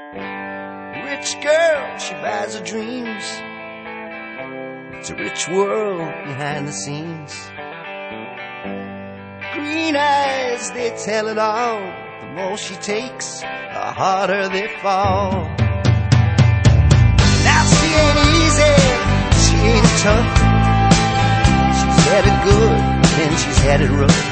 Rich girl, she buys her dreams. It's a rich world behind the scenes. Green eyes, they tell it all. The more she takes, the harder they fall. Now she ain't easy, she ain't tough. She's had it good, and she's had it rough.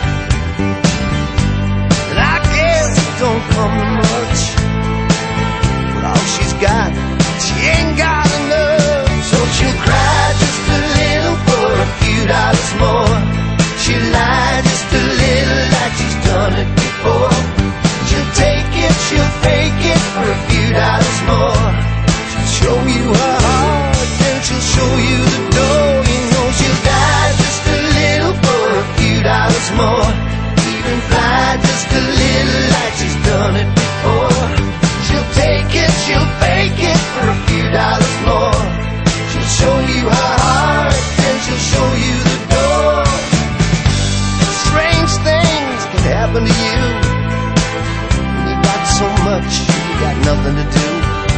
And I guess it don't come to much. But all she's got, she ain't got enough. So she'll cry just a little for a few dollars more. She'll lie just a little like she's done it before. She'll take it, she'll fake it for a few dollars more. She'll show you her heart, then she'll show you the door. You know she'll die just a little for a few dollars more. Even fly just a little like she's done it before. She'll take it, she'll fake it for a few dollars more. She'll show you her heart, then she'll show you the door. Strange things can happen to you. When you got so much, you got nothing to do.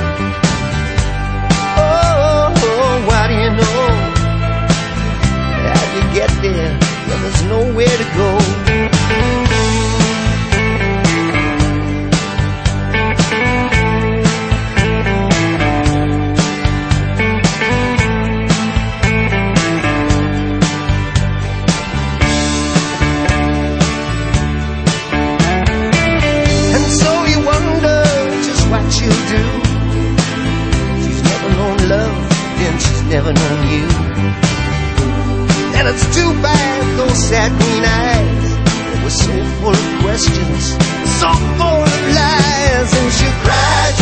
Oh, why do you know? How you get there? Well, there's nowhere to go. Never known you. And it's too bad those sad green eyes, they were so full of questions, so full of lies. And she'll cry